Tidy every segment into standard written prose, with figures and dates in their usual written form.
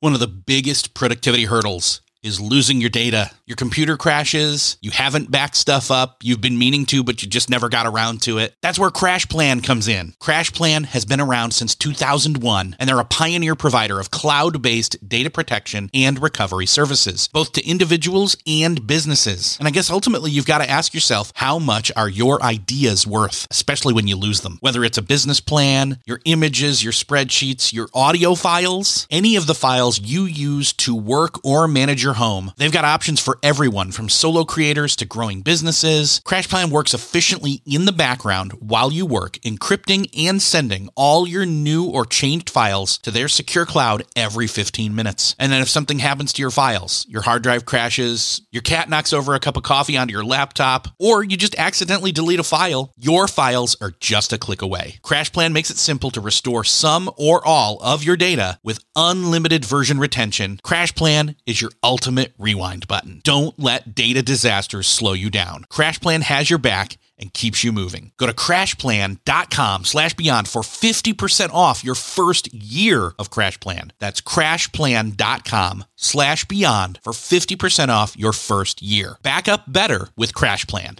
One of the biggest productivity hurdles is losing your data. Your computer crashes, you haven't backed stuff up, you've been meaning to, but you just never got around to it. That's where CrashPlan comes in. CrashPlan has been around since 2001, and they're a pioneer provider of cloud-based data protection and recovery services, both to individuals and businesses. And I guess ultimately you've got to ask yourself, how much are your ideas worth, especially when you lose them? Whether it's a business plan, your images, your spreadsheets, your audio files, any of the files you use to work or manage your home, they've got options for everyone from solo creators to growing businesses. CrashPlan works efficiently in the background while you work, encrypting and sending all your new or changed files to their secure cloud every 15 minutes. And then if something happens to your files, your hard drive crashes, your cat knocks over a cup of coffee onto your laptop, or you just accidentally delete a file, your files are just a click away. CrashPlan makes it simple to restore some or all of your data with unlimited version retention. CrashPlan is your ultimate rewind button. Don't let data disasters slow you down. CrashPlan has your back and keeps you moving. Go to crashplan.com/beyond for 50% off your first year of CrashPlan. That's crashplan.com/beyond for 50% off your first year. Back up better with CrashPlan.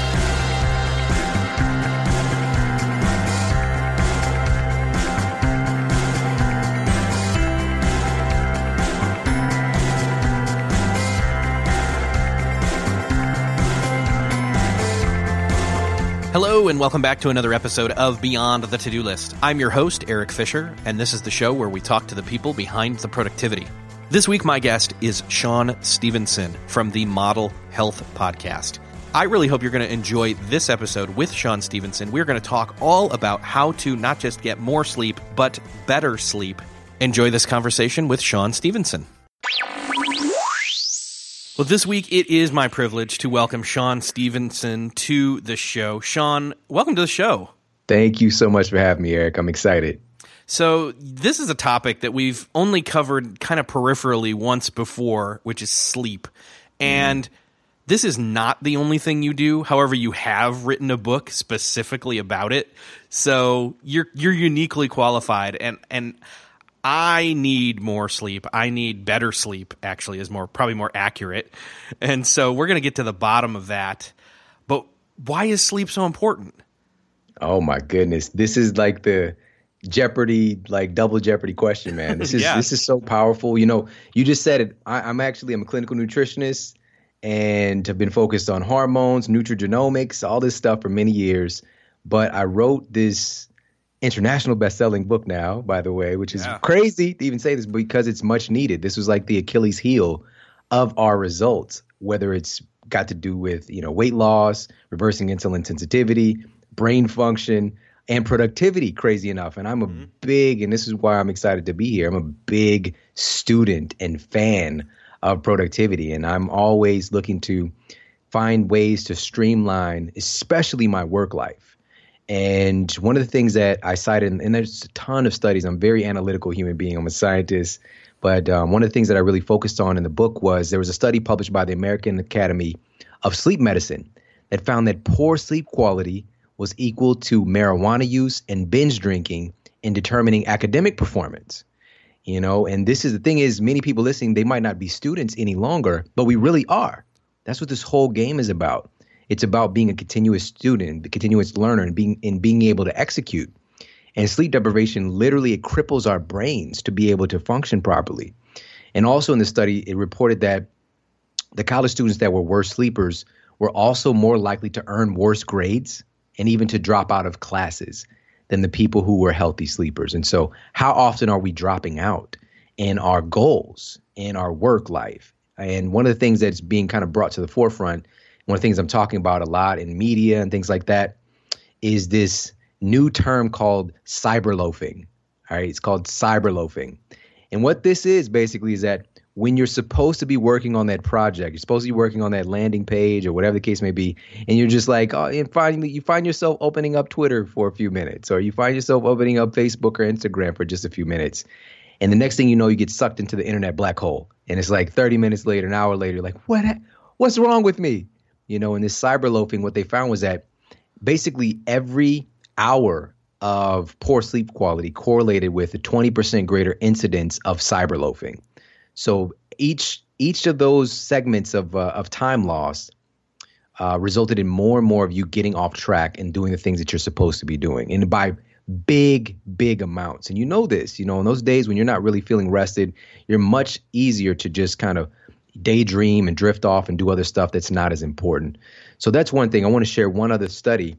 Hello and welcome back to another episode of Beyond the To-Do List. I'm your host, Eric Fisher, and this is the show where we talk to the people behind the productivity. This week, my guest is Shawn Stevenson from the Model Health Podcast. I really hope you're going to enjoy this episode with Shawn Stevenson. We're going to talk all about how to not just get more sleep, but better sleep. Enjoy this conversation with Shawn Stevenson. Well, this week it is my privilege to welcome Shawn Stevenson to the show. Shawn, welcome to the show. Thank you so much for having me, Eric. I'm excited. So this is a topic that we've only covered kind of peripherally once before, which is sleep. And this is not the only thing you do. However, you have written a book specifically about it. So you're uniquely qualified. And I need more sleep. I need better sleep, actually, is probably more accurate. And so we're going to get to the bottom of that. But why is sleep so important? Oh, my goodness. This is like the Jeopardy, like double Jeopardy question, man. This is This is so powerful. You know, you just said it. I'm a clinical nutritionist and have been focused on hormones, nutrigenomics, all this stuff for many years. But I wrote this international best-selling book now, by the way, which is crazy to even say this because it's much needed. This was like the Achilles heel of our results, whether it's got to do with, weight loss, reversing insulin sensitivity, brain function, and productivity, crazy enough. And I'm a big, and this is why I'm excited to be here, I'm a big student and fan of productivity. And I'm always looking to find ways to streamline, especially my work life. And one of the things that I cited, and there's a ton of studies, I'm a very analytical human being, I'm a scientist, but one of the things that I really focused on in the book was there was a study published by the American Academy of Sleep Medicine that found that poor sleep quality was equal to marijuana use and binge drinking in determining academic performance. And this is the thing is, many people listening, they might not be students any longer, but we really are. That's what this whole game is about. It's about being a continuous student, a continuous learner, and being able to execute. And sleep deprivation, literally, it cripples our brains to be able to function properly. And also in the study, it reported that the college students that were worse sleepers were also more likely to earn worse grades and even to drop out of classes than the people who were healthy sleepers. And so how often are we dropping out in our goals, in our work life? And one of the things that's being kind of brought to the forefront, one of the things I'm talking about a lot in media and things like that, is this new term called cyberloafing. All right, it's called cyberloafing. And what this is basically is that when you're supposed to be working on that project, you're supposed to be working on that landing page or whatever the case may be, and you're just like, and finally you find yourself opening up Twitter for a few minutes, or you find yourself opening up Facebook or Instagram for just a few minutes. And the next thing you know, you get sucked into the internet black hole. And it's like 30 minutes later, an hour later, like, what's wrong with me? In this cyberloafing, what they found was that basically every hour of poor sleep quality correlated with a 20% greater incidence of cyberloafing. So each of those segments of time loss resulted in more and more of you getting off track and doing the things that you're supposed to be doing, and by big amounts. And you know this, in those days when you're not really feeling rested, you're much easier to just kind of daydream and drift off and do other stuff that's not as important. So that's one thing. I want to share one other study.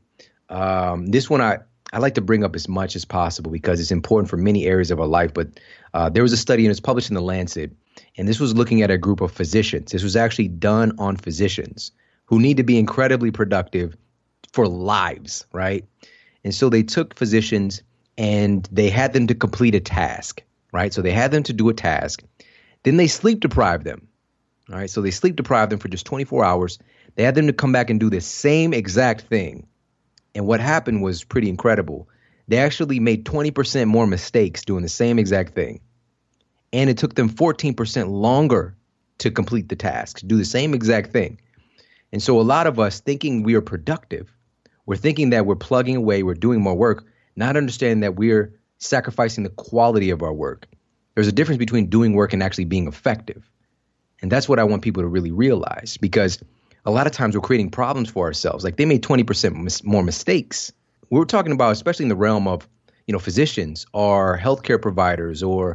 This one I like to bring up as much as possible because it's important for many areas of our life. But there was a study, and it's published in The Lancet, and this was looking at a group of physicians. This was actually done on physicians who need to be incredibly productive for lives, right? And so they took physicians and they had them to complete a task, right? So they had them to do a task. Then they sleep deprived them, all right? So they sleep deprived them for just 24 hours. They had them to come back and do the same exact thing. And what happened was pretty incredible. They actually made 20% more mistakes doing the same exact thing. And it took them 14% longer to complete the task, to do the same exact thing. And so a lot of us thinking we are productive, we're thinking that we're plugging away, we're doing more work, not understanding that we're sacrificing the quality of our work. There's a difference between doing work and actually being effective. And that's what I want people to really realize, because a lot of times we're creating problems for ourselves. Like they made 20% more mistakes. We're talking about, especially in the realm of, physicians or healthcare providers or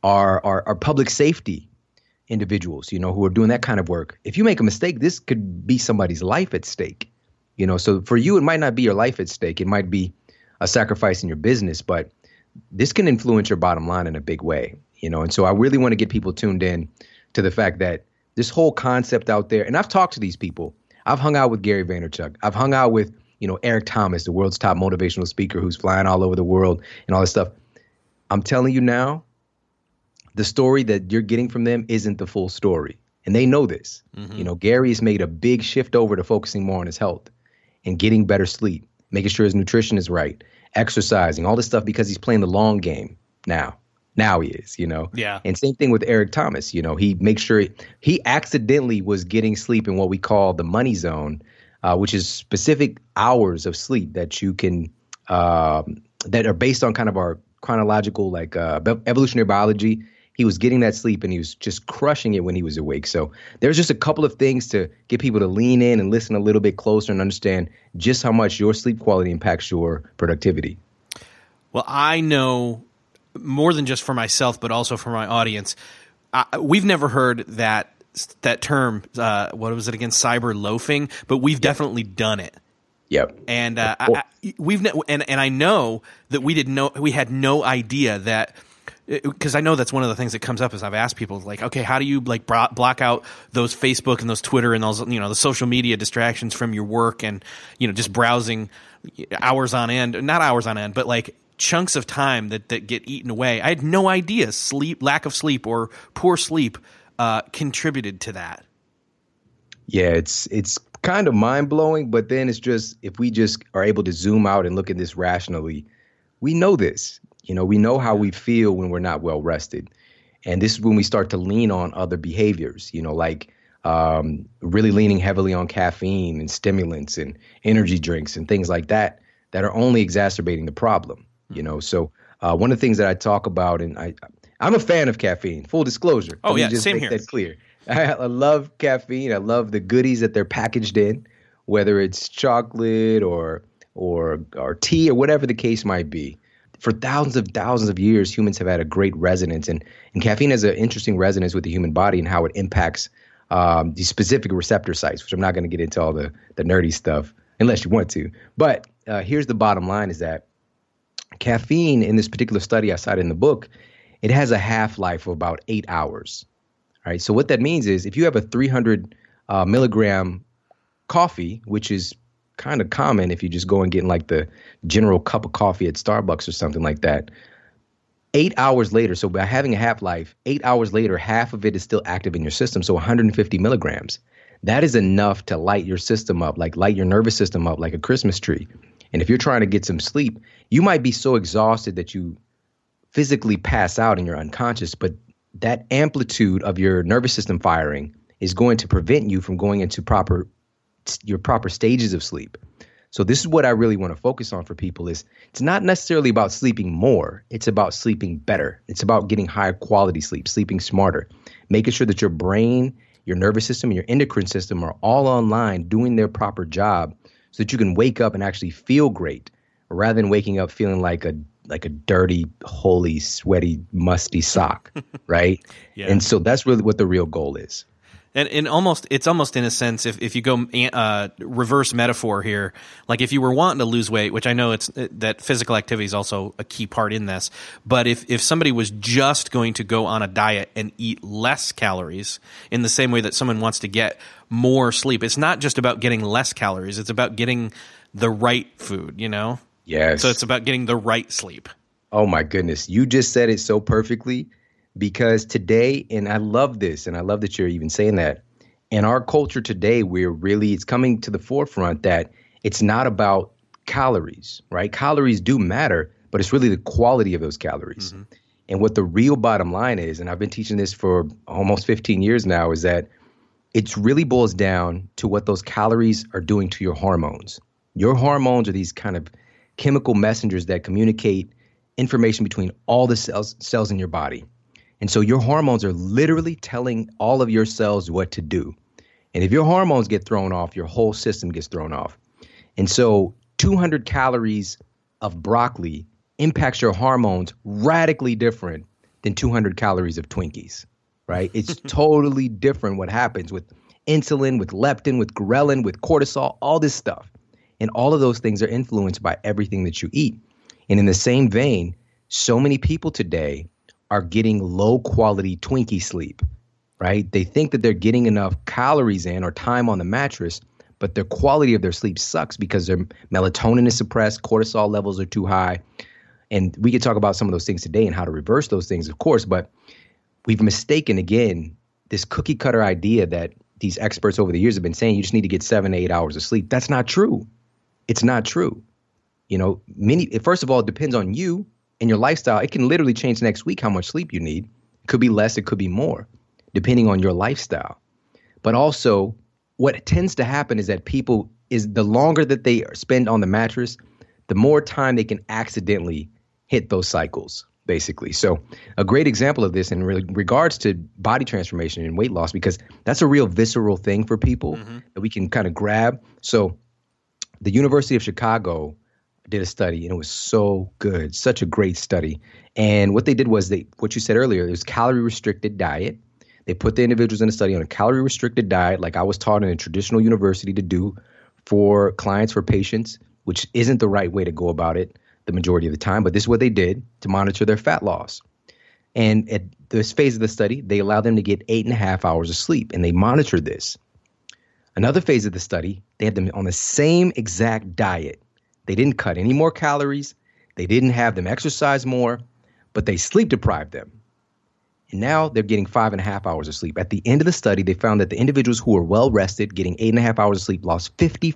our public safety individuals, who are doing that kind of work. If you make a mistake, this could be somebody's life at stake. So for you, it might not be your life at stake. It might be a sacrifice in your business, but this can influence your bottom line in a big way, And so I really want to get people tuned in to the fact that this whole concept out there, and I've talked to these people. I've hung out with Gary Vaynerchuk. I've hung out with, Eric Thomas, the world's top motivational speaker who's flying all over the world and all this stuff. I'm telling you now, the story that you're getting from them isn't the full story. And they know this. Mm-hmm. Gary has made a big shift over to focusing more on his health and getting better sleep, making sure his nutrition is right, exercising, all this stuff because he's playing the long game now. Now he is, Yeah. And same thing with Eric Thomas. He makes sure he accidentally was getting sleep in what we call the money zone, which is specific hours of sleep that you can that are based on kind of our chronological, evolutionary biology. He was getting that sleep and he was just crushing it when he was awake. So there's just a couple of things to get people to lean in and listen a little bit closer and understand just how much your sleep quality impacts your productivity. Well, I know more than just for myself, but also for my audience. We've never heard that term. What was it again? Cyber loafing, but we've definitely done it. Yep. And I know that we had no idea that, because I know that's one of the things that comes up as I've asked people, like, okay, how do you block out those Facebook and those Twitter and those, the social media distractions from your work and, just browsing hours on end, not hours on end, but like chunks of time that get eaten away. I had no idea lack of sleep or poor sleep contributed to that. Yeah, it's kind of mind blowing, but then it's just, if we just are able to zoom out and look at this rationally, we know this. We know how we feel when we're not well rested. And this is when we start to lean on other behaviors, really leaning heavily on caffeine and stimulants and energy drinks and things like that are only exacerbating the problem. So one of the things that I talk about, and I'm a fan of caffeine, full disclosure. Oh, yeah, just same make here. That clear. I love caffeine. I love the goodies that they're packaged in, whether it's chocolate or tea or whatever the case might be. For thousands of years, humans have had a great resonance, and caffeine has an interesting resonance with the human body and how it impacts these specific receptor sites, which I'm not going to get into all the nerdy stuff unless you want to. But here's the bottom line is that caffeine, in this particular study I cited in the book, it has a half-life of about 8 hours. All right. So what that means is if you have a 300 milligram coffee, which is kind of common if you just go and get like the general cup of coffee at Starbucks or something like that, 8 hours later, so by having a half-life, 8 hours later, half of it is still active in your system, so 150 milligrams. That is enough to light your system up, like light your nervous system up like a Christmas tree. And if you're trying to get some sleep, you might be so exhausted that you physically pass out and you're unconscious, but that amplitude of your nervous system firing is going to prevent you from going into your proper stages of sleep. So this is what I really want to focus on for people is it's not necessarily about sleeping more. It's about sleeping better. It's about getting higher quality sleep, sleeping smarter, making sure that your brain, your nervous system, and your endocrine system are all online doing their proper job so that you can wake up and actually feel great rather than waking up feeling like a dirty, holey, sweaty, musty sock, right? Yeah. And so that's really what the real goal is. And it's almost in a sense, if you go reverse metaphor here, like if you were wanting to lose weight, which I know that physical activity is also a key part in this, but if somebody was just going to go on a diet and eat less calories in the same way that someone wants to get more sleep, it's not just about getting less calories, it's about getting the right food, you know? Yes. So it's about getting the right sleep. Oh my goodness. You just said it so perfectly. Because today, and I love this, and I love that you're even saying that, in our culture today, it's coming to the forefront that it's not about calories, right? Calories do matter, but it's really the quality of those calories. Mm-hmm. And what the real bottom line is, and I've been teaching this for almost 15 years now, is that it really boils down to what those calories are doing to your hormones. Your hormones are these kind of chemical messengers that communicate information between all the cells in your body. And so your hormones are literally telling all of your cells what to do. And if your hormones get thrown off, your whole system gets thrown off. And so 200 calories of broccoli impacts your hormones radically different than 200 calories of Twinkies, right? It's totally different what happens with insulin, with leptin, with ghrelin, with cortisol, all this stuff. And all of those things are influenced by everything that you eat. And in the same vein, so many people today are getting low quality Twinkie sleep, right? They think that they're getting enough calories in or time on the mattress, but the quality of their sleep sucks because their melatonin is suppressed, cortisol levels are too high. And we could talk about some of those things today and how to reverse those things, of course, but we've mistaken, again, this cookie cutter idea that these experts over the years have been saying you just need to get 7 to 8 hours of sleep. That's not true. It's not true. You know, first of all, it depends on you and your lifestyle. It can literally change next week how much sleep you need. It could be less, it could be more, depending on your lifestyle. But also, what tends to happen is that the longer that they spend on the mattress, the more time they can accidentally hit those cycles, basically. So a great example of this in regards to body transformation and weight loss, because that's a real visceral thing for people that we can kind of grab. So the University of Chicago did a study, and it was so good, such a great study. And what they did was what you said earlier, it was calorie-restricted diet. They put the individuals in the study on a calorie-restricted diet, like I was taught in a traditional university to do for clients, for patients, which isn't the right way to go about it the majority of the time. But this is what they did to monitor their fat loss. And at this phase of the study, they allowed them to get 8.5 hours of sleep, and they monitored this. Another phase of the study, they had them on the same exact diet. They didn't cut any more calories. They didn't have them exercise more, but they sleep deprived them. And now they're getting 5.5 hours of sleep. At the end of the study, they found that the individuals who were well rested, getting 8.5 hours of sleep, lost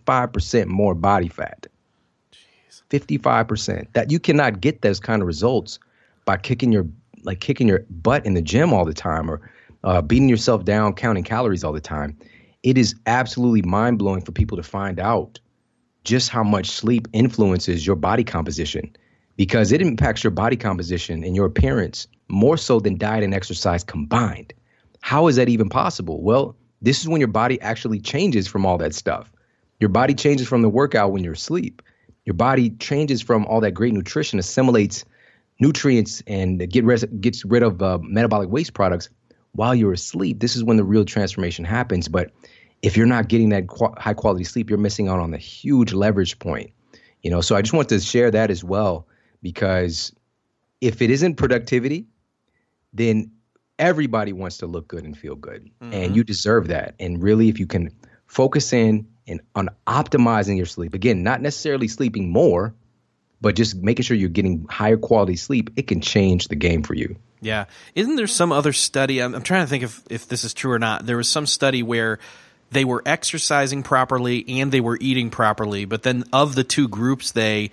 55% more body fat. Jeez. 55%. That you cannot get those kind of results by kicking your butt in the gym all the time or beating yourself down, counting calories all the time. It is absolutely mind-blowing for people to find out just how much sleep influences your body composition, because it impacts your body composition and your appearance more so than diet and exercise combined. How is that even possible? Well, this is when your body actually changes from all that stuff. Your body changes from the workout when you're asleep. Your body changes from all that great nutrition, assimilates nutrients and gets rid of metabolic waste products while you're asleep. This is when the real transformation happens. But if you're not getting that high quality sleep, you're missing out on the huge leverage point. You know, so I just want to share that as well, because if it isn't productivity, then everybody wants to look good and feel good, and you deserve that. And really, if you can focus in on optimizing your sleep, again, not necessarily sleeping more, but just making sure you're getting higher quality sleep, it can change the game for you. Yeah. Isn't there some other study? I'm trying to think if this is true or not. There was some study where they were exercising properly and they were eating properly, but then of the two groups, they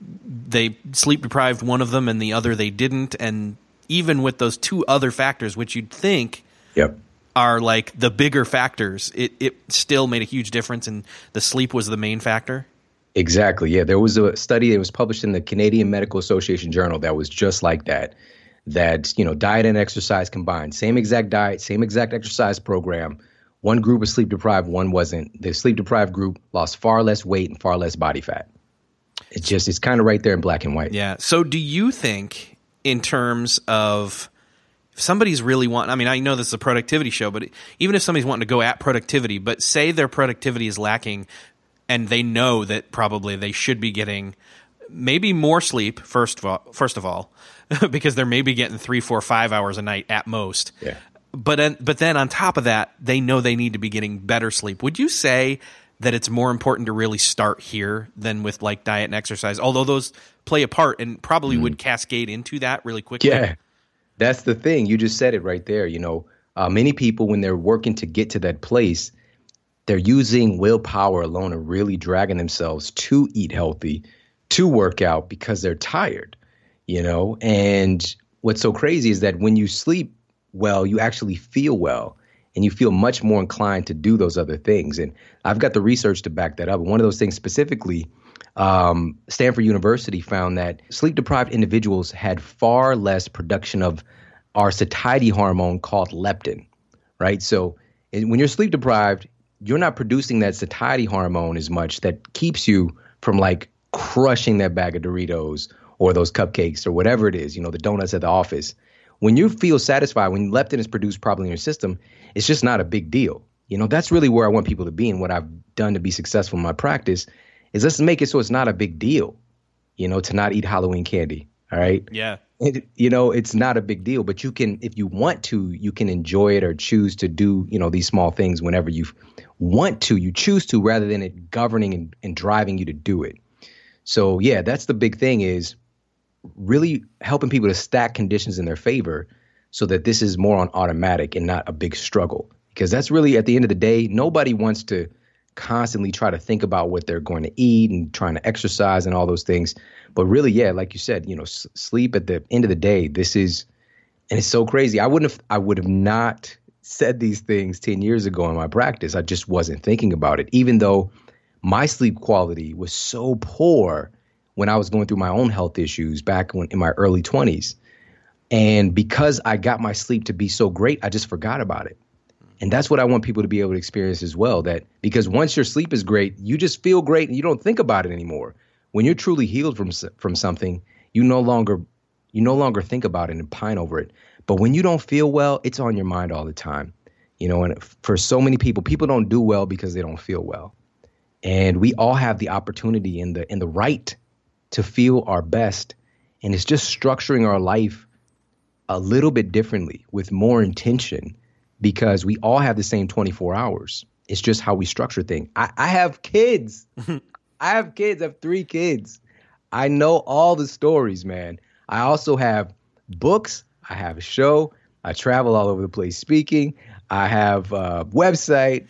sleep deprived one of them and the other they didn't. And even with those two other factors, which you'd think are like the bigger factors, it still made a huge difference, and the sleep was the main factor. Exactly. Yeah. There was a study that was published in the Canadian Medical Association Journal that was just like that. That, diet and exercise combined, same exact diet, same exact exercise program. One group was sleep deprived, one wasn't. The sleep deprived group lost far less weight and far less body fat. It's kind of right there in black and white. Yeah. So do you think in terms of if somebody's really I know this is a productivity show, but even if somebody's wanting to go at productivity, but say their productivity is lacking and they know that probably they should be getting maybe more sleep, first of all, because they're maybe getting 3, 4, 5 hours a night at most. Yeah. But then on top of that, they know they need to be getting better sleep. Would you say that it's more important to really start here than with like diet and exercise, although those play a part and probably would cascade into that really quickly? Yeah, that's the thing. You just said it right there. Many people, when they're working to get to that place, they're using willpower alone and really dragging themselves to eat healthy, to work out because they're tired, And what's so crazy is that when you sleep well, you actually feel well. And you feel much more inclined to do those other things. And I've got the research to back that up. One of those things specifically, Stanford University found that sleep-deprived individuals had far less production of our satiety hormone called leptin, right? So when you're sleep-deprived, you're not producing that satiety hormone as much that keeps you from like crushing that bag of Doritos or those cupcakes or whatever it is, the donuts at the office. When you feel satisfied, when leptin is produced properly in your system, it's just not a big deal. That's really where I want people to be. And what I've done to be successful in my practice is let's make it so it's not a big deal, to not eat Halloween candy. All right. Yeah. It's not a big deal, but you can, if you want to, you can enjoy it or choose to do, these small things whenever you want to, you choose to, rather than it governing and driving you to do it. So, yeah, that's the big thing, is really helping people to stack conditions in their favor so that this is more on automatic and not a big struggle. Because that's really, at the end of the day, nobody wants to constantly try to think about what they're going to eat and trying to exercise and all those things. But really, yeah, like you said, sleep at the end of the day, and it's so crazy. I would have not said these things 10 years ago in my practice. I just wasn't thinking about it, even though my sleep quality was so poor when I was going through my own health issues back in my early 20s. And because I got my sleep to be so great, I just forgot about it. And that's what I want people to be able to experience as well, that because once your sleep is great, you just feel great and you don't think about it anymore. When you're truly healed from something, you no longer think about it and pine over it. But when you don't feel well, it's on your mind all the time. And for so many people don't do well because they don't feel well. And we all have the opportunity and the right to feel our best. And it's just structuring our life a little bit differently with more intention, because we all have the same 24 hours. It's just how we structure things. I have kids. I have 3 kids. I know all the stories, man. I also have books. I have a show. I travel all over the place speaking. I have a website.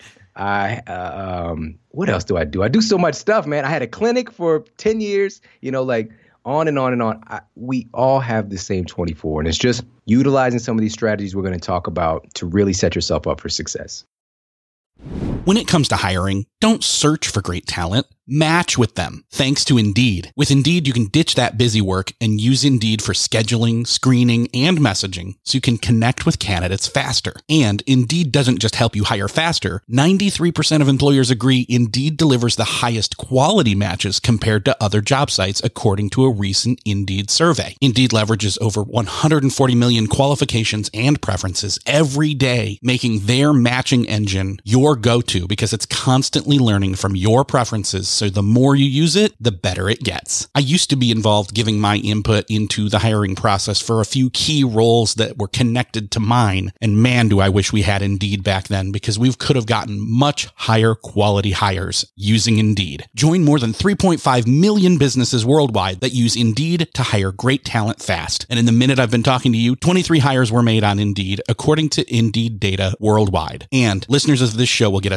What else do I do? I do so much stuff, man. I had a clinic for 10 years, on and on and on. We all have the same 24, and it's just utilizing some of these strategies we're going to talk about to really set yourself up for success. When it comes to hiring, don't search for great talent. Match with them, thanks to Indeed. With Indeed, you can ditch that busy work and use Indeed for scheduling, screening, and messaging so you can connect with candidates faster. And Indeed doesn't just help you hire faster. 93% of employers agree Indeed delivers the highest quality matches compared to other job sites, according to a recent Indeed survey. Indeed leverages over 140 million qualifications and preferences every day, making their matching engine your go-to because it's constantly learning from your preferences. So the more you use it, the better it gets. I used to be involved giving my input into the hiring process for a few key roles that were connected to mine. And man, do I wish we had Indeed back then, because we could have gotten much higher quality hires using Indeed. Join more than 3.5 million businesses worldwide that use Indeed to hire great talent fast. And in the minute I've been talking to you, 23 hires were made on Indeed, according to Indeed data worldwide. And listeners of this show will get a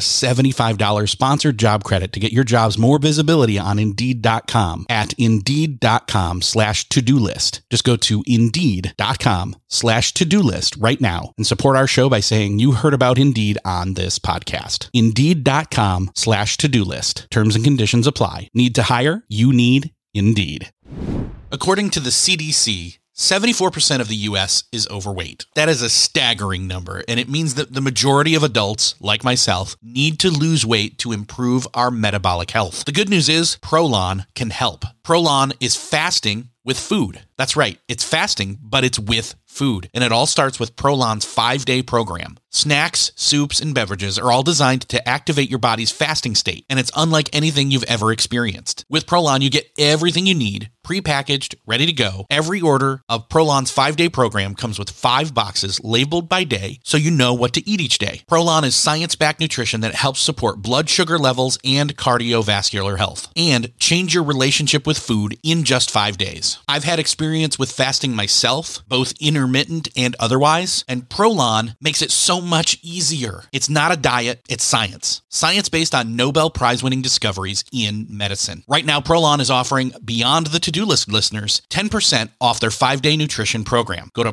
$75 sponsored job credit to get your jobs more visibility on Indeed.com at Indeed.com/to-do list. Just go to Indeed.com/to-do list right now and support our show by saying you heard about Indeed on this podcast. Indeed.com/to-do list. Terms and conditions apply. Need to hire? You need Indeed. According to the CDC, 74% of the U.S. is overweight. That is a staggering number, and it means that the majority of adults, like myself, need to lose weight to improve our metabolic health. The good news is Prolon can help. Prolon is fasting with food. That's right, it's fasting, but it's with food. And it all starts with Prolon's 5-day program. Snacks, soups, and beverages are all designed to activate your body's fasting state, and it's unlike anything you've ever experienced. With Prolon, you get everything you need, prepackaged, ready to go. Every order of Prolon's 5-day program comes with 5 boxes labeled by day, so you know what to eat each day. Prolon is science-backed nutrition that helps support blood sugar levels and cardiovascular health, and change your relationship with food in just 5 days. I've had experience with fasting myself, both intermittent and otherwise, and Prolon makes it so much easier. It's not a diet, it's science. Science based on Nobel Prize-winning discoveries in medicine. Right now, Prolon is offering Beyond the To-Do List listeners 10% off their 5-day nutrition program. Go to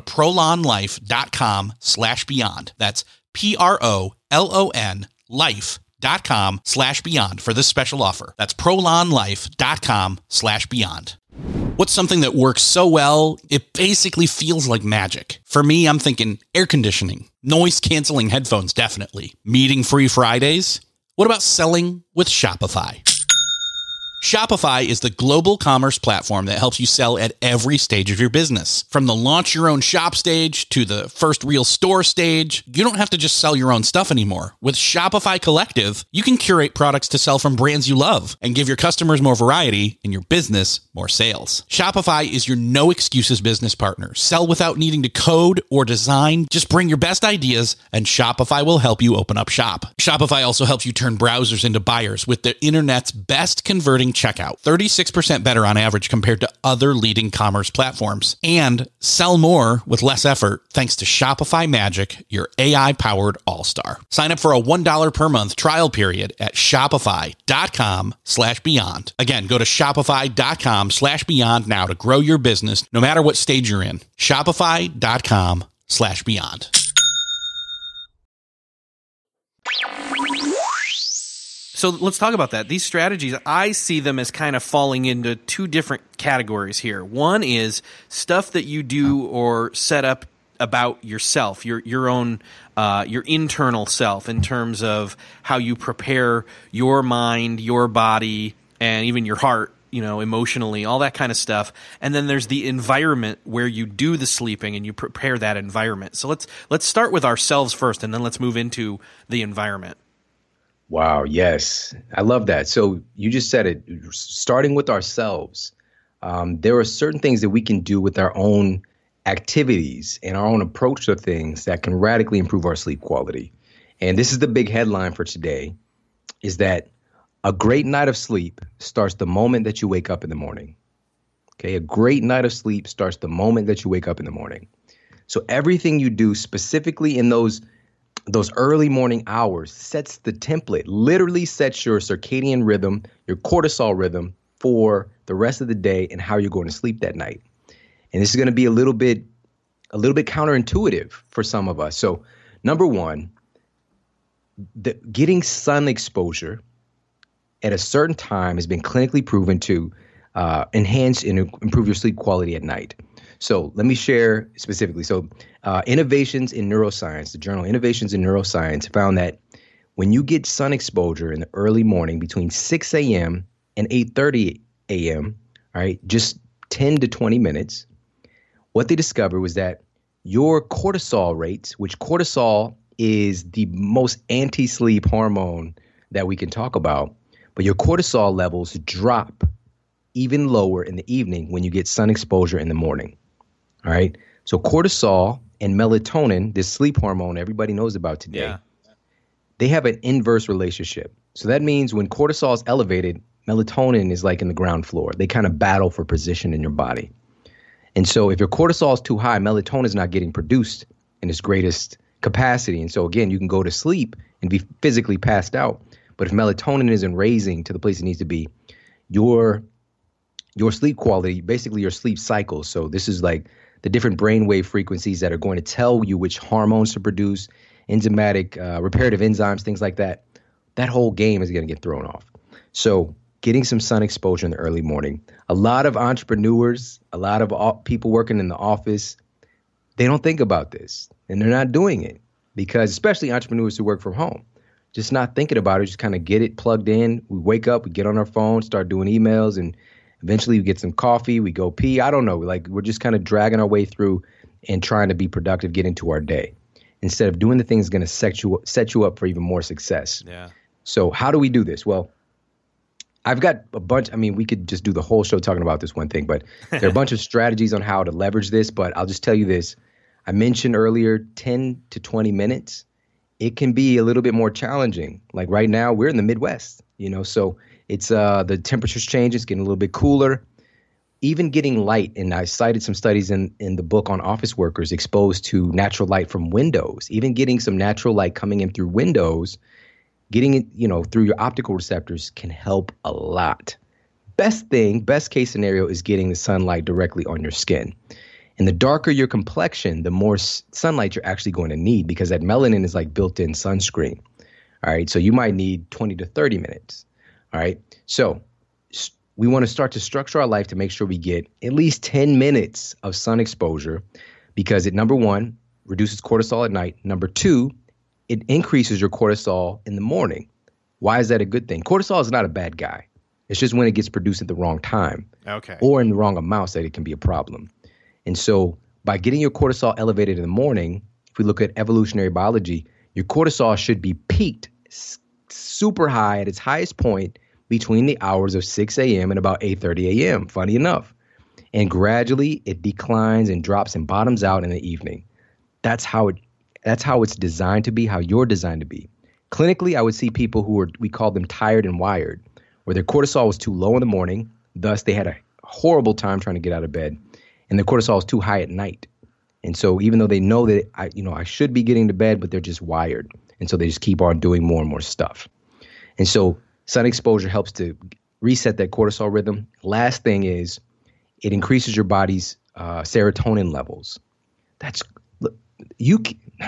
prolonlife.com/beyond. That's PROLON life.com/beyond for this special offer. That's prolonlife.com/beyond. What's something that works so well, it basically feels like magic? For me, I'm thinking air conditioning, noise-canceling headphones, definitely. Meeting-free Fridays? What about selling with Shopify? Shopify is the global commerce platform that helps you sell at every stage of your business. From the launch your own shop stage to the first real store stage, you don't have to just sell your own stuff anymore. With Shopify Collective, you can curate products to sell from brands you love and give your customers more variety and your business more sales. Shopify is your no excuses business partner. Sell without needing to code or design. Just bring your best ideas and Shopify will help you open up shop. Shopify also helps you turn browsers into buyers with the internet's best converting checkout, 36% better on average compared to other leading commerce platforms, and sell more with less effort thanks to Shopify Magic, your AI-powered all-star. Sign up for a $1 per month trial period at shopify.com/beyond. Again, go to shopify.com/beyond now to grow your business no matter what stage you're in. Shopify.com/beyond. So let's talk about that. These strategies, I see them as kind of falling into 2 different categories here. One is stuff that you do or set up about yourself, your own, your internal self, in terms of how you prepare your mind, your body, and even your heart, emotionally, all that kind of stuff. And then there's the environment where you do the sleeping and you prepare that environment. So let's start with ourselves first, and then let's move into the environment. Wow. Yes. I love that. So you just said it, starting with ourselves. There are certain things that we can do with our own activities and our own approach to things that can radically improve our sleep quality. And this is the big headline for today, is that a great night of sleep starts the moment that you wake up in the morning. Okay. A great night of sleep starts the moment that you wake up in the morning. So everything you do specifically in those early morning hours sets the template, literally sets your circadian rhythm, your cortisol rhythm for the rest of the day and how you're going to sleep that night. And this is going to be a little bit counterintuitive for some of us. So number one, getting sun exposure at a certain time has been clinically proven to enhance and improve your sleep quality at night. So let me share specifically. So Innovations in Neuroscience, the journal Innovations in Neuroscience, found that when you get sun exposure in the early morning between 6 a.m. and 8:30 a.m., all right, just 10 to 20 minutes, what they discovered was that your cortisol rates, which cortisol is the most anti-sleep hormone that we can talk about, but your cortisol levels drop even lower in the evening when you get sun exposure in the morning. All right. So cortisol and melatonin, this sleep hormone everybody knows about today, they have an inverse relationship. So that means when cortisol is elevated, melatonin is like in the ground floor. They kind of battle for position in your body. And so if your cortisol is too high, melatonin is not getting produced in its greatest capacity. And so again, you can go to sleep and be physically passed out. But if melatonin isn't raising to the place it needs to be, your sleep quality, basically your sleep cycle. So this is like the different brainwave frequencies that are going to tell you which hormones to produce, enzymatic, reparative enzymes, things like that. That whole game is going to get thrown off. So getting some sun exposure in the early morning. A lot of entrepreneurs, a lot of people working in the office, they don't think about this, and they're not doing it because, especially entrepreneurs who work from home, just not thinking about it, just kind of get it plugged in. We wake up, we get on our phone, start doing emails, and eventually we get some coffee, we go pee. I don't know. Like, we're just kind of dragging our way through and trying to be productive, get into our day, instead of doing the things that's going to set you up for even more success. Yeah. So how do we do this? Well, I've got a bunch. I mean, we could just do the whole show talking about this one thing, but there are a bunch of strategies on how to leverage this. But I'll just tell you this. I mentioned earlier 10 to 20 minutes. It can be a little bit more challenging. Like right now, we're in the Midwest, so it's the temperature's changing. It's getting a little bit cooler. Even getting light, and I cited some studies in the book on office workers exposed to natural light from windows. Even getting some natural light coming in through windows, getting it, through your optical receptors can help a lot. Best case scenario is getting the sunlight directly on your skin. And the darker your complexion, the more sunlight you're actually going to need, because that melanin is like built-in sunscreen. All right. So you might need 20 to 30 minutes. All right. So we want to start to structure our life to make sure we get at least 10 minutes of sun exposure, because it, number one, reduces cortisol at night. Number two, it increases your cortisol in the morning. Why is that a good thing? Cortisol is not a bad guy. It's just when it gets produced at the wrong time, or in the wrong amounts, that it can be a problem. And so by getting your cortisol elevated in the morning, if we look at evolutionary biology, your cortisol should be peaked super high at its highest point between the hours of 6 a.m. and about 8:30 a.m., funny enough. And gradually it declines and drops and bottoms out in the evening. That's how it's designed to be, how you're designed to be. Clinically, I would see people we call them tired and wired, where their cortisol was too low in the morning, thus they had a horrible time trying to get out of bed, and their cortisol is too high at night. And so even though they know that I should be getting to bed, but they're just wired. And so they just keep on doing more and more stuff. And so sun exposure helps to reset that cortisol rhythm. Last thing is it increases your body's serotonin levels. You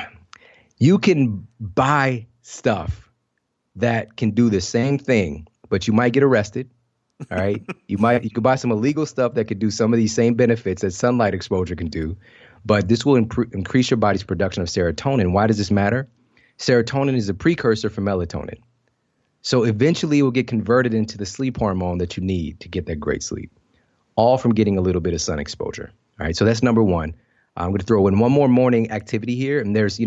can buy stuff that can do the same thing, but you might get arrested. All right. You could buy some illegal stuff that could do some of these same benefits that sunlight exposure can do, but this will increase your body's production of serotonin. Why does this matter? Serotonin is a precursor for melatonin. So eventually it will get converted into the sleep hormone that you need to get that great sleep, all from getting a little bit of sun exposure. All right. So that's number one. I'm going to throw in one more morning activity here. And there's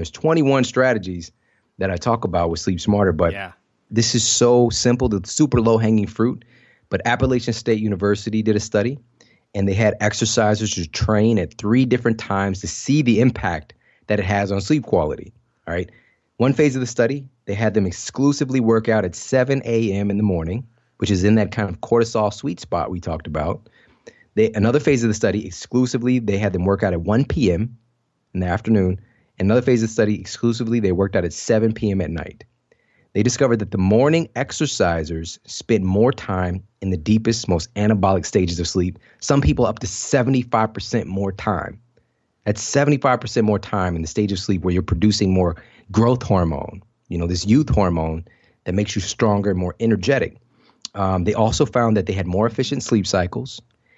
21 strategies that I talk about with Sleep Smarter, but this is so simple, the super low hanging fruit. But Appalachian State University did a study, and they had exercisers to train at 3 different times to see the impact that it has on sleep quality. All right. One phase of the study, they had them exclusively work out at 7 a.m. in the morning, which is in that kind of cortisol sweet spot we talked about. Another phase of the study, exclusively, they had them work out at 1 p.m. in the afternoon. Another phase of the study, exclusively, they worked out at 7 p.m. at night. They discovered that the morning exercisers spent more time in the deepest, most anabolic stages of sleep. Some people up to 75% more time. That's 75% more time in the stage of sleep where you're producing more growth hormone, this youth hormone that makes you stronger and more energetic. They also found that they had more efficient sleep cycles,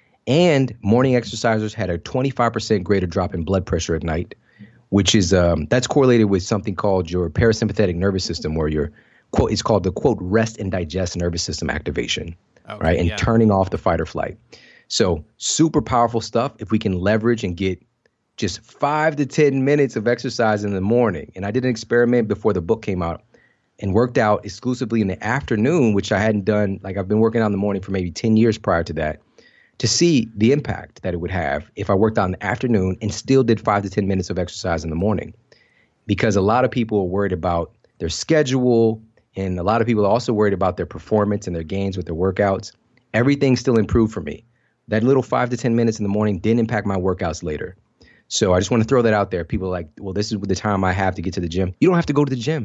and morning exercisers had a 25% greater drop in blood pressure at night, which is that's correlated with something called your parasympathetic nervous system, where your quote, it's called the quote rest and digest nervous system activation, right? And turning off the fight or flight. So super powerful stuff if we can leverage and get just 5 to 10 minutes of exercise in the morning. And I did an experiment before the book came out and worked out exclusively in the afternoon, which I hadn't done. Like, I've been working out in the morning for maybe 10 years prior to that, to see the impact that it would have if I worked out in the afternoon and still did 5 to 10 minutes of exercise in the morning. Because a lot of people are worried about their schedule, and a lot of people are also worried about their performance and their gains with their workouts. Everything still improved for me. That little 5 to 10 minutes in the morning didn't impact my workouts later. So I just want to throw that out there. People are like, well, this is the time I have to get to the gym. You don't have to go to the gym.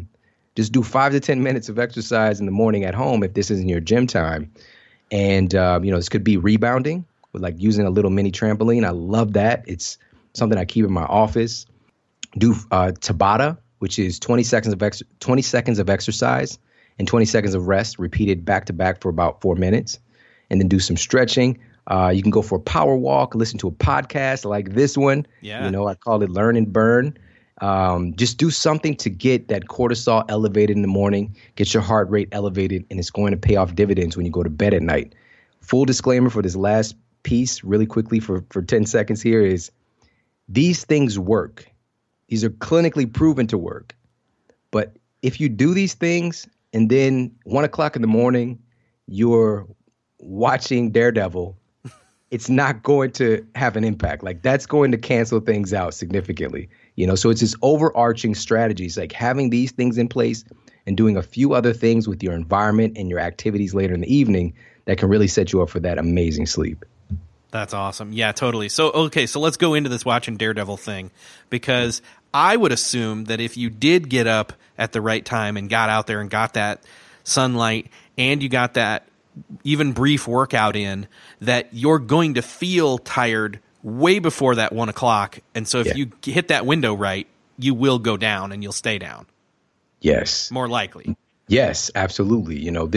Just do 5 to 10 minutes of exercise in the morning at home if this isn't your gym time. And, this could be rebounding with like using a little mini trampoline. I love that. It's something I keep in my office. Do Tabata, which is 20 seconds of exercise and 20 seconds of rest, repeated back to back for about 4 minutes. And then do some stretching. You can go for a power walk, listen to a podcast like this one. Yeah. I call it Learn and Burn. Just do something to get that cortisol elevated in the morning, get your heart rate elevated, and it's going to pay off dividends when you go to bed at night. Full disclaimer for this last piece really quickly for 10 seconds here is these things work. These are clinically proven to work. But if you do these things and then 1 o'clock in the morning, you're watching Daredevil, it's not going to have an impact. Like that's going to cancel things out significantly. So it's this overarching strategies, like having these things in place and doing a few other things with your environment and your activities later in the evening that can really set you up for that amazing sleep. That's awesome. Yeah, totally. So let's go into this watching Daredevil thing, because I would assume that if you did get up at the right time and got out there and got that sunlight and you got that even brief workout in, that you're going to feel tired way before that 1 o'clock. And so if you hit that window right, you will go down and you'll stay down. Yes. More likely. Yes, absolutely.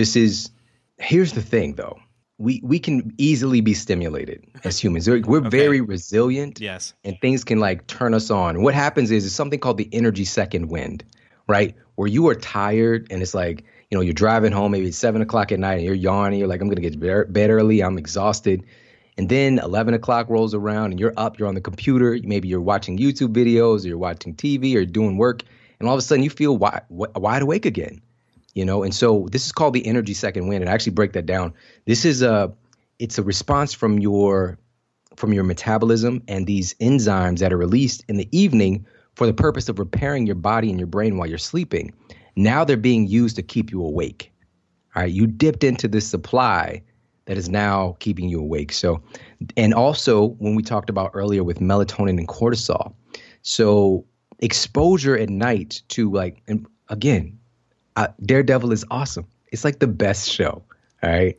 Here's the thing though. We can easily be stimulated as humans. We're very resilient. Yes. And things can like turn us on. What happens is something called the energy second wind, right? Where you are tired and it's like, you're driving home, maybe it's 7 o'clock at night and you're yawning. You're like, I'm going to get to bed early. I'm exhausted. And then 11 o'clock rolls around and you're up, you're on the computer. Maybe you're watching YouTube videos or you're watching TV or doing work. And all of a sudden you feel wide awake again, And so this is called the energy second wind. And I actually break that down. This is it's a response from your metabolism and these enzymes that are released in the evening for the purpose of repairing your body and your brain while you're sleeping. Now they're being used to keep you awake. All right. You dipped into this supply that is now keeping you awake. So, and also when we talked about earlier with melatonin and cortisol. So exposure at night to and again, Daredevil is awesome. It's like the best show. All right.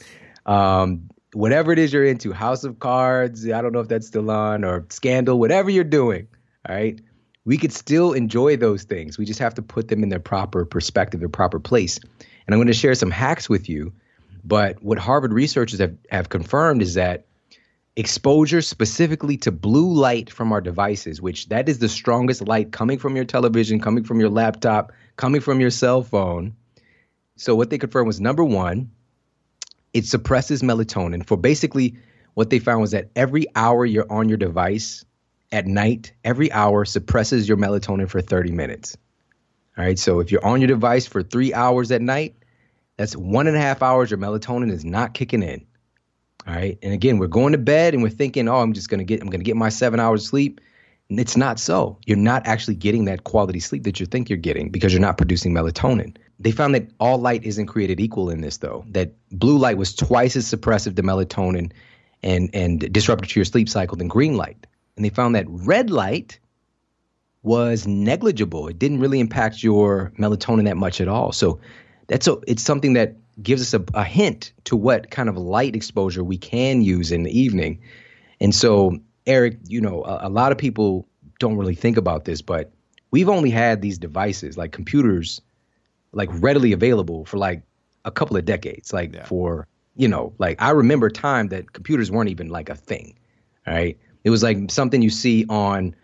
Whatever it is you're into, House of Cards, I don't know if that's still on, or Scandal, whatever you're doing. All right. We could still enjoy those things. We just have to put them in their proper perspective, their proper place. And I'm going to share some hacks with you. But what Harvard researchers have confirmed is that exposure specifically to blue light from our devices, which that is the strongest light coming from your television, coming from your laptop, coming from your cell phone. So what they confirmed was, number one, it suppresses melatonin. For basically what they found was that every hour you're on your device at night, every hour suppresses your melatonin for 30 minutes. All right. So if you're on your device for 3 hours at night, that's 1.5 hours your melatonin is not kicking in. All right. And again, we're going to bed and we're thinking, I'm going to get my 7 hours of sleep. And it's not so. You're not actually getting that quality sleep that you think you're getting because you're not producing melatonin. They found that all light isn't created equal in this, though, that blue light was twice as suppressive to melatonin and disruptive to your sleep cycle than green light. And they found that red light was negligible. It didn't really impact your melatonin that much at all. So it's something that gives us a hint to what kind of light exposure we can use in the evening. And so, Eric, a lot of people don't really think about this, but we've only had these devices like computers like readily available for like a couple of decades. For, I remember a time that computers weren't even like a thing. All right. It was like something you see on,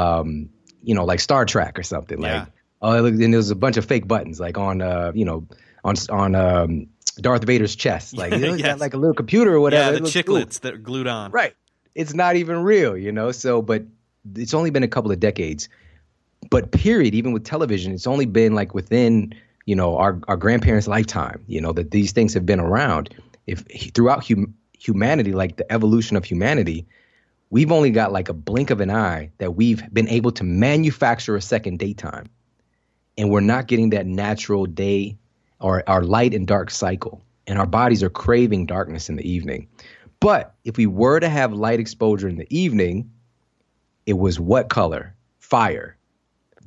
like Star Trek or something. Yeah. And there was a bunch of fake buttons like on Darth Vader's chest. Like, yes. Got like a little computer or whatever. Yeah, the chiclets that are glued on. Right. It's not even real, So, but it's only been a couple of decades. But period, even with television, it's only been like within, our grandparents' lifetime, that these things have been around. If throughout humanity, like the evolution of humanity, we've only got like a blink of an eye that we've been able to manufacture a second daytime. And we're not getting that natural day or our light and dark cycle. And our bodies are craving darkness in the evening. But if we were to have light exposure in the evening, it was what color? Fire.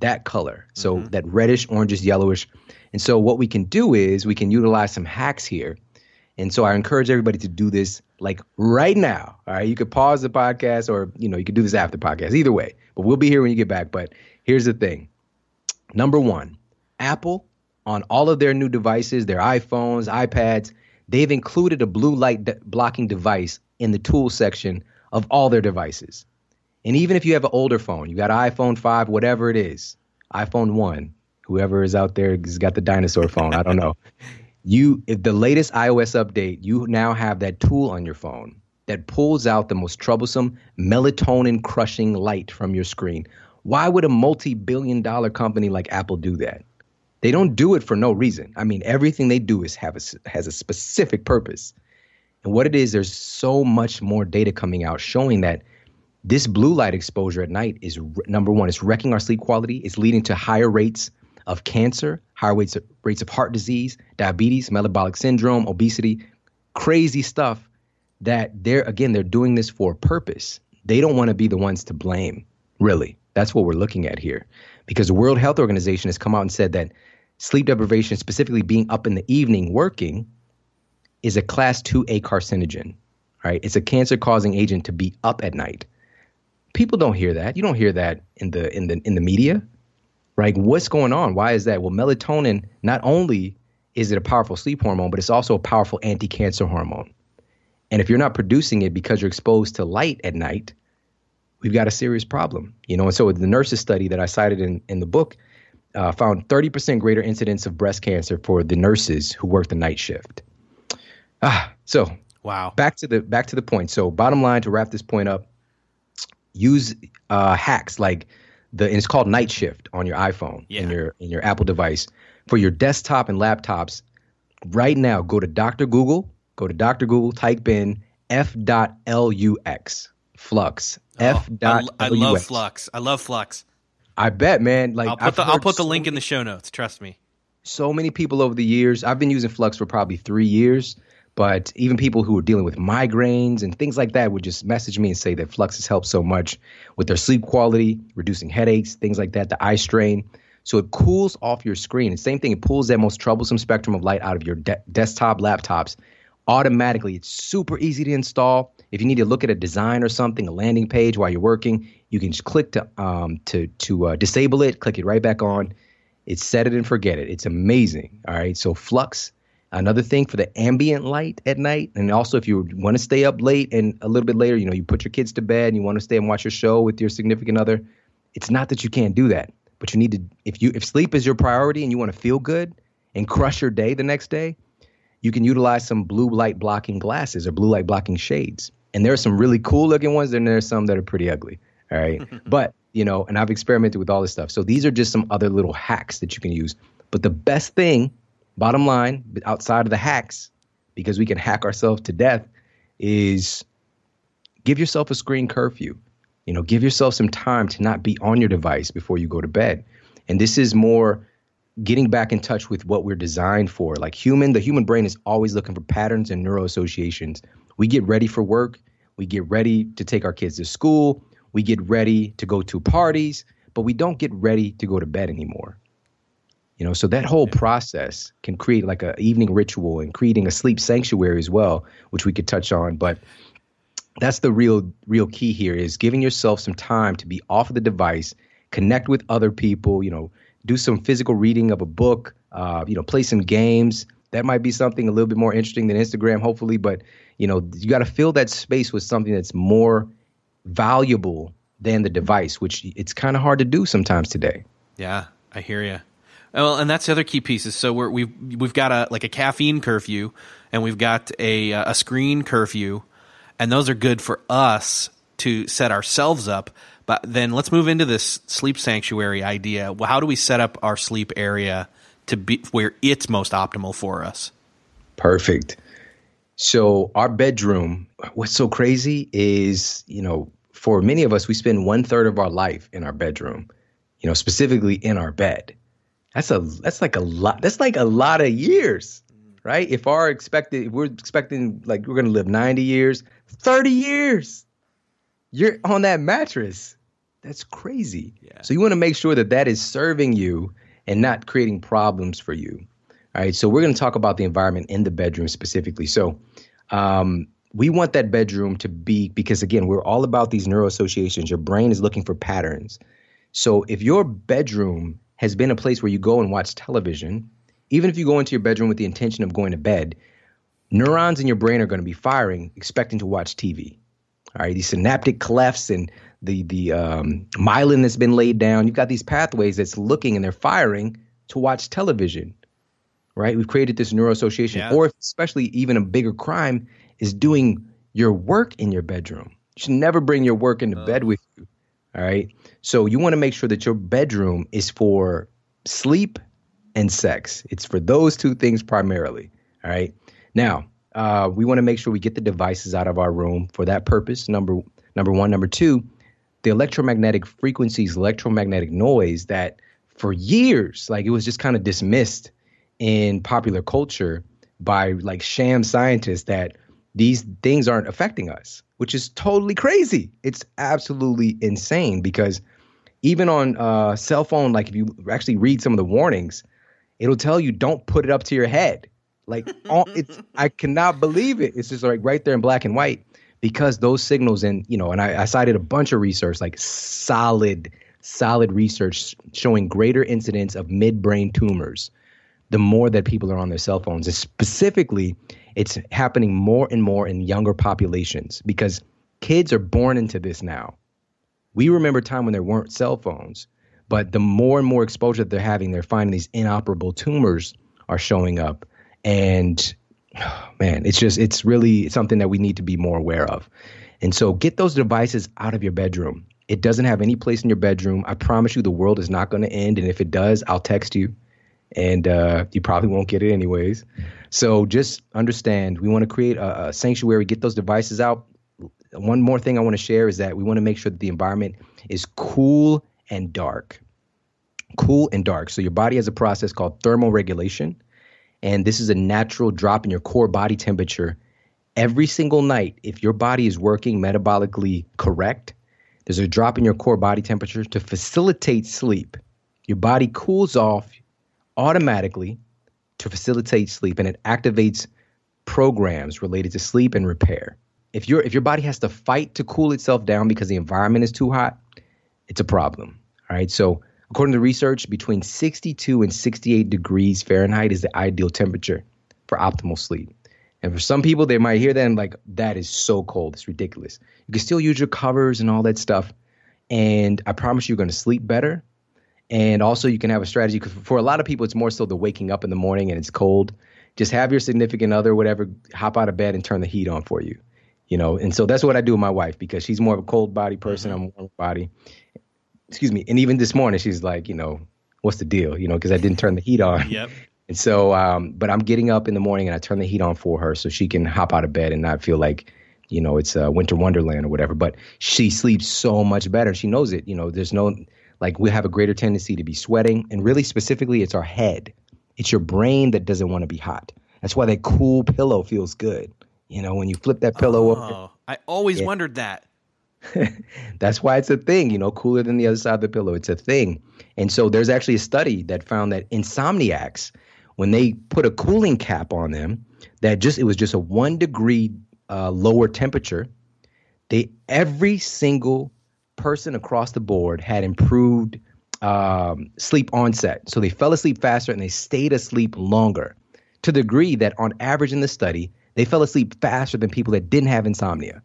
that color. So that reddish, orangish, yellowish. And so what we can do is we can utilize some hacks here. And so I encourage everybody to do this like right now. All right. You could pause the podcast or, you could do this after the podcast. Either way. But we'll be here when you get back. But here's the thing. Number one, Apple on all of their new devices, their iPhones, iPads, they've included a blue light blocking device in the tools section of all their devices. And even if you have an older phone, you got an iPhone 5, whatever it is, iPhone 1, whoever is out there has got the dinosaur phone, I don't know. If the latest iOS update, you now have that tool on your phone that pulls out the most troublesome melatonin crushing light from your screen. Why would a multi-billion-dollar company like Apple do that? They don't do it for no reason. I mean, everything they do has a specific purpose. And what it is, there's so much more data coming out showing that this blue light exposure at night is, number one, it's wrecking our sleep quality. It's leading to higher rates of cancer, higher rates of heart disease, diabetes, metabolic syndrome, obesity, crazy stuff that they're doing this for a purpose. They don't want to be the ones to blame, really. That's what we're looking at here. Because the World Health Organization has come out and said that sleep deprivation, specifically being up in the evening working, is a class 2A carcinogen, right? It's a cancer-causing agent to be up at night. People don't hear that. You don't hear that in the media, right? What's going on? Why is that? Well, melatonin, not only is it a powerful sleep hormone, but it's also a powerful anti-cancer hormone. And if you're not producing it because you're exposed to light at night, we've got a serious problem, And so the nurses study that I cited in the book found 30% greater incidence of breast cancer for the nurses who work the night shift. So wow. Back to the point. So bottom line, to wrap this point up, use hacks like and it's called Night Shift on your iPhone in your Apple device. For your desktop and laptops, right now, go to Dr. Google, type in f.lux, flux, f.lux. I love Flux. I love Flux. I bet, man. Like I'll put the link in the show notes. Trust me. So many people over the years, I've been using Flux for probably 3 years. But even people who are dealing with migraines and things like that would just message me and say that Flux has helped so much with their sleep quality, reducing headaches, things like that, the eye strain. So it cools off your screen. And same thing, it pulls that most troublesome spectrum of light out of your desktop, laptops automatically. It's super easy to install. If you need to look at a design or something, a landing page while you're working, you can just click to disable it, click it right back on. It's set it and forget it. It's amazing. All right. So Flux. Another thing for the ambient light at night, and also if you want to stay up late and a little bit later, you put your kids to bed and you want to stay and watch your show with your significant other, it's not that you can't do that, but you need to, if sleep is your priority and you want to feel good and crush your day the next day, you can utilize some blue light blocking glasses or blue light blocking shades. And there are some really cool looking ones, and there are some that are pretty ugly. All right. But, and I've experimented with all this stuff. So these are just some other little hacks that you can use. But the best thing, bottom line, outside of the hacks, because we can hack ourselves to death, is give yourself a screen curfew. Give yourself some time to not be on your device before you go to bed. And this is more getting back in touch with what we're designed for. Like the human brain is always looking for patterns and neural associations. We get ready for work. We get ready to take our kids to school. We get ready to go to parties, but we don't get ready to go to bed anymore. So that whole process can create like an evening ritual and creating a sleep sanctuary as well, which we could touch on. But that's the real key here, is giving yourself some time to be off of the device, connect with other people, do some physical reading of a book, play some games. That might be something a little bit more interesting than Instagram, hopefully. But, you got to fill that space with something that's more valuable than the device, which it's kind of hard to do sometimes today. Yeah, I hear you. Well, and that's the other key pieces. So we've got a caffeine curfew, and we've got a screen curfew, and those are good for us to set ourselves up. But then let's move into this sleep sanctuary idea. Well, how do we set up our sleep area to be where it's most optimal for us? Perfect. So our bedroom, what's so crazy is, for many of us, we spend 1/3 of our life in our bedroom, specifically in our bed. That's like a lot. That's like a lot of years, right? If we're expecting like we're going to live 90 years, 30 years, you're on that mattress. That's crazy. Yeah. So you want to make sure that that is serving you and not creating problems for you. All right. So we're going to talk about the environment in the bedroom specifically. So we want that bedroom to be, because again, we're all about these neuroassociations. Your brain is looking for patterns. So if your bedroom has been a place where you go and watch television, even if you go into your bedroom with the intention of going to bed, neurons in your brain are going to be firing, expecting to watch TV. All right. These synaptic clefts and the myelin that's been laid down. You've got these pathways that's looking and they're firing to watch television. Right. We've created this neuroassociation. Yeah. Or especially even a bigger crime is doing your work in your bedroom. You should never bring your work into bed with you. All right. So you want to make sure that your bedroom is for sleep and sex. It's for those two things primarily. All right. Now, we want to make sure we get the devices out of our room for that purpose. Number one. Number two, the electromagnetic frequencies, electromagnetic noise that for years, like it was just kind of dismissed in popular culture by like sham scientists that these things aren't affecting us, which is totally crazy. It's absolutely insane because even on cell phone, like if you actually read some of the warnings, it'll tell you don't put it up to your head. Like I cannot believe it. It's just like right there in black and white because those signals and I cited a bunch of research, like solid research showing greater incidence of midbrain tumors the more that people are on their cell phones. And specifically, it's happening more and more in younger populations because kids are born into this now. We remember a time when there weren't cell phones, but the more and more exposure that they're having, they're finding these inoperable tumors are showing up. And man, it's really something that we need to be more aware of. And so get those devices out of your bedroom. It doesn't have any place in your bedroom. I promise you the world is not going to end. And if it does, I'll text you. And you probably won't get it anyways. So just understand, we want to create a sanctuary, get those devices out. One more thing I want to share is that we want to make sure that the environment is cool and dark. Cool and dark. So your body has a process called thermoregulation. And this is a natural drop in your core body temperature every single night. If your body is working metabolically correct, there's a drop in your core body temperature to facilitate sleep. Your body cools off automatically to facilitate sleep, and it activates programs related to sleep and repair. If your body has to fight to cool itself down because the environment is too hot, it's a problem. All right. So according to research, between 62 and 68 degrees Fahrenheit is the ideal temperature for optimal sleep. And for some people, they might hear that and like, that is so cold. It's ridiculous. You can still use your covers and all that stuff. And I promise you're going to sleep better. And also you can have a strategy because for a lot of people, it's more so the waking up in the morning and it's cold. Just have your significant other, whatever, hop out of bed and turn the heat on for you. And so that's what I do with my wife because she's more of a cold body person. I'm a warm body. Excuse me. And even this morning, she's like, what's the deal? Because I didn't turn the heat on. Yep. And so, but I'm getting up in the morning and I turn the heat on for her so she can hop out of bed and not feel like, it's a winter wonderland or whatever. But she sleeps so much better. She knows it. There's no, like we have a greater tendency to be sweating. And really specifically, it's our head. It's your brain that doesn't want to be hot. That's why that cool pillow feels good. When you flip that pillow over. I always wondered that. That's why it's a thing, cooler than the other side of the pillow. It's a thing. And so there's actually a study that found that insomniacs, when they put a cooling cap on them, it was just a 1 degree lower temperature. Every single person across the board had improved sleep onset. So they fell asleep faster and they stayed asleep longer to the degree that on average in the study, they fell asleep faster than people that didn't have insomnia.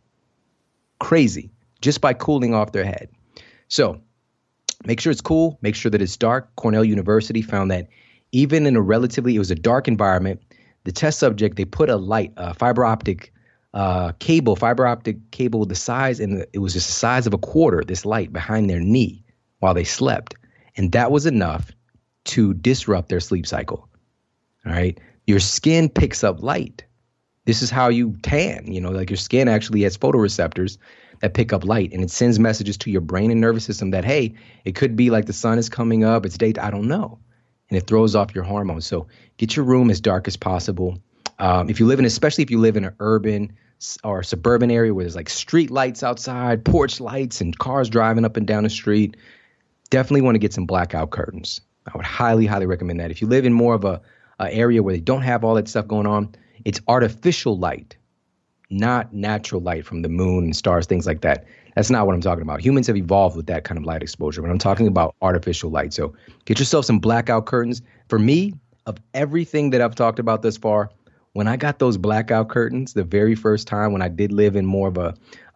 Crazy. Just by cooling off their head. So make sure it's cool. Make sure that it's dark. Cornell University found that even in it was a dark environment, the test subject, they put a light, fiber optic cable, the size, and it was just the size of a quarter, this light behind their knee while they slept. And that was enough to disrupt their sleep cycle. All right. Your skin picks up light. This is how you tan, like your skin actually has photoreceptors that pick up light and it sends messages to your brain and nervous system that, hey, it could be like the sun is coming up, it's daytime, I don't know. And it throws off your hormones. So get your room as dark as possible. Especially if you live in an urban or suburban area where there's like street lights outside, porch lights, and cars driving up and down the street, definitely want to get some blackout curtains. I would highly, highly recommend that. If you live in more of a area where they don't have all that stuff going on, it's artificial light, not natural light from the moon and stars, things like that. That's not what I'm talking about. Humans have evolved with that kind of light exposure, but I'm talking about artificial light. So get yourself some blackout curtains. For me, of everything that I've talked about thus far, when I got those blackout curtains the very first time, when I did live in more of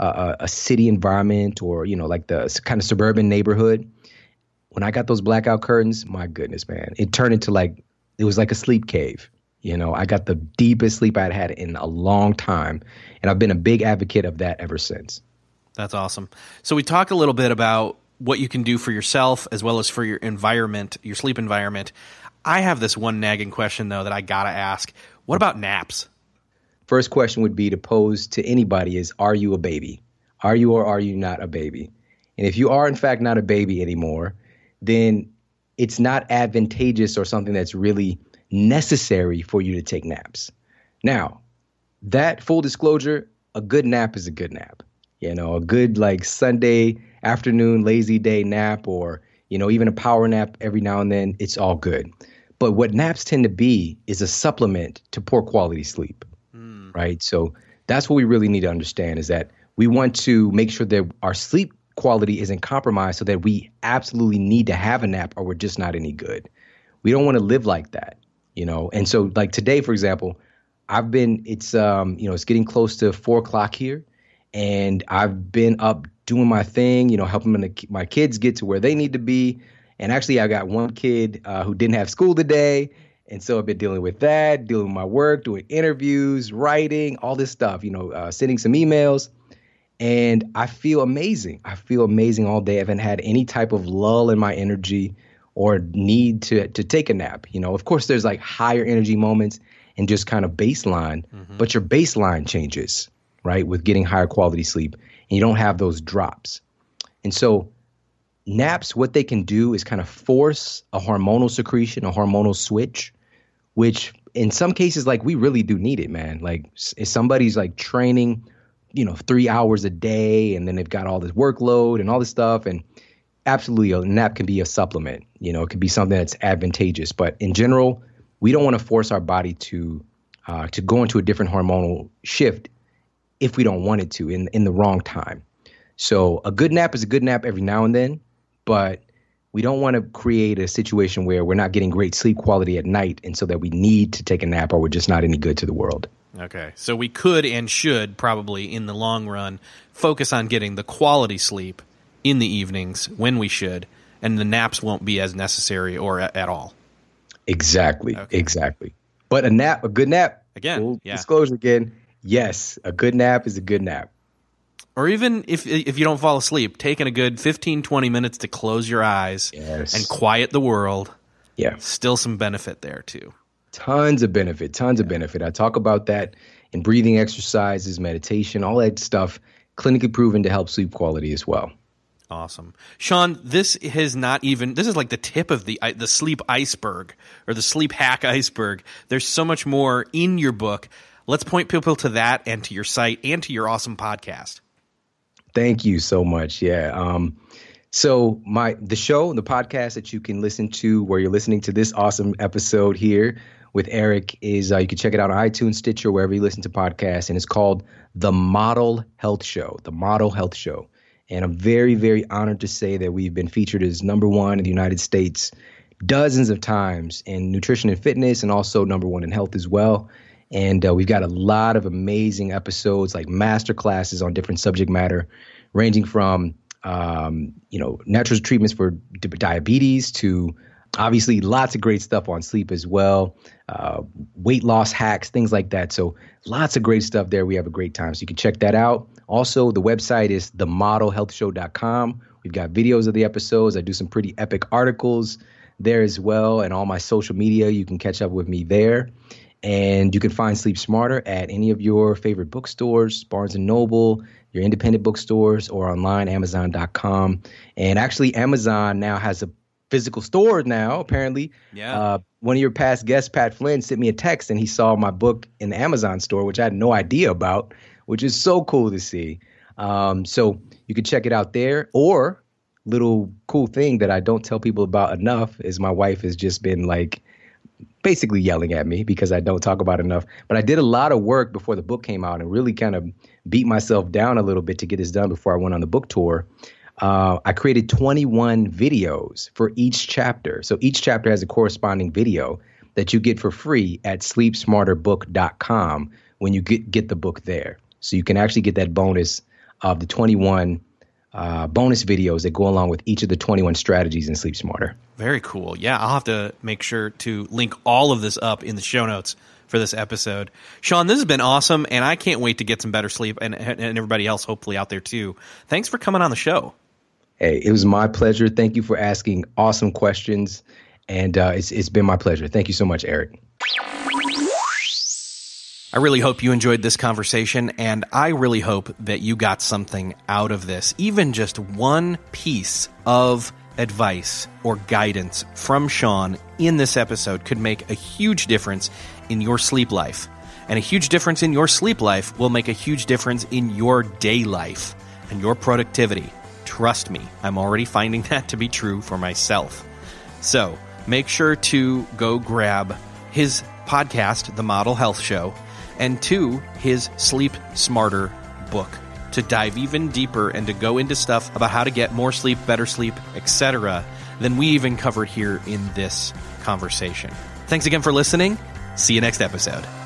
a city environment, or, you know, like the kind of suburban neighborhood, when I got those blackout curtains, my goodness, man, it turned into it was like a sleep cave. You know, I got the deepest sleep I'd had in a long time, and I've been a big advocate of that ever since. That's awesome. So we talked a little bit about what you can do for yourself as well as for your environment, your sleep environment. I have this one nagging question, though, that I got to ask. What about naps? First question would be to pose to anybody is, are you a baby? Are you or are you not a baby? And if you are, in fact, not a baby anymore, then it's not advantageous or something that's really necessary for you to take naps. Now, that full disclosure, a good nap is a good nap. You know, a good like Sunday afternoon, lazy day nap, or, you know, even a power nap every now and then, it's all good. But what naps tend to be is a supplement to poor quality sleep, right? So that's what we really need to understand, is that we want to make sure that our sleep quality isn't compromised so that we absolutely need to have a nap or we're just not any good. We don't want to live like that, you know? And so like today, for example, it's getting close to 4:00 here, and I've been up doing my thing, you know, helping my kids get to where they need to be. And actually, I got one kid who didn't have school today. And so I've been dealing with that, dealing with my work, doing interviews, writing, all this stuff, you know, sending some emails. And I feel amazing. I feel amazing all day. I haven't had any type of lull in my energy or need to take a nap. You know, of course, there's like higher energy moments and just kind of baseline, but your baseline changes, right, with getting higher quality sleep, and you don't have those drops. And so naps, what they can do is kind of force a hormonal secretion, a hormonal switch, which in some cases, like, we really do need it, man. Like, if somebody's like training, you know, 3 hours a day, and then they've got all this workload and all this stuff, and absolutely a nap can be a supplement. You know, it could be something that's advantageous. But in general, we don't want to force our body to go into a different hormonal shift if we don't want it to in the wrong time. So a good nap is a good nap every now and then, but we don't want to create a situation where we're not getting great sleep quality at night, and so that we need to take a nap or we're just not any good to the world. Okay. So we could and should probably, in the long run, focus on getting the quality sleep in the evenings when we should, and the naps won't be as necessary or at all. Exactly. Okay. Exactly. But a good nap, again, full disclosure again, yes, a good nap is a good nap. Or even if you don't fall asleep, taking a good 15, 20 minutes to close your eyes and quiet the world. Yeah. Still some benefit there too. Tons of benefit. I talk about that in breathing exercises, meditation, all that stuff, clinically proven to help sleep quality as well. Awesome. Sean, this is like the tip of the sleep iceberg, or the sleep hack iceberg. There's so much more in your book. Let's point people to that and to your site and to your awesome podcast. Thank you so much. Yeah. So the podcast that you can listen to where you're listening to this awesome episode here with Eric is you can check it out on iTunes, Stitcher, wherever you listen to podcasts. And it's called The Model Health Show, The Model Health Show. And I'm very, very honored to say that we've been featured as #1 in the United States dozens of times in nutrition and fitness, and also #1 in health as well. And we've got a lot of amazing episodes, like master classes on different subject matter, ranging from, natural treatments for diabetes to obviously lots of great stuff on sleep as well, weight loss hacks, things like that. So lots of great stuff there. We have a great time. So you can check that out. Also, the website is themodelhealthshow.com. We've got videos of the episodes. I do some pretty epic articles there as well. And all my social media, you can catch up with me there. And you can find Sleep Smarter at any of your favorite bookstores, Barnes & Noble, your independent bookstores, or online, Amazon.com. And actually, Amazon now has a physical store now, apparently. Yeah. One of your past guests, Pat Flynn, sent me a text, and he saw my book in the Amazon store, which I had no idea about, which is so cool to see. So you can check it out there. Or little cool thing that I don't tell people about enough is my wife has just been like basically yelling at me because I don't talk about it enough. But I did a lot of work before the book came out and really kind of beat myself down a little bit to get this done before I went on the book tour. I created 21 videos for each chapter. So each chapter has a corresponding video that you get for free at sleepsmarterbook.com when you get the book there. So you can actually get that bonus of the 21 bonus videos that go along with each of the 21 strategies in Sleep Smarter. Very cool. Yeah, I'll have to make sure to link all of this up in the show notes for this episode. Sean, this has been awesome, and I can't wait to get some better sleep, and everybody else hopefully out there too. Thanks for coming on the show. Hey, it was my pleasure. Thank you for asking awesome questions, and it's been my pleasure. Thank you so much, Eric. I really hope you enjoyed this conversation, and I really hope that you got something out of this. Even just one piece of advice or guidance from Sean in this episode could make a huge difference in your sleep life. And a huge difference in your sleep life will make a huge difference in your day life and your productivity. Trust me, I'm already finding that to be true for myself. So make sure to go grab his podcast, The Model Health Show, and 2, his Sleep Smarter book, to dive even deeper and to go into stuff about how to get more sleep, better sleep, etc., than we even covered here in this conversation. Thanks again for listening. See you next episode.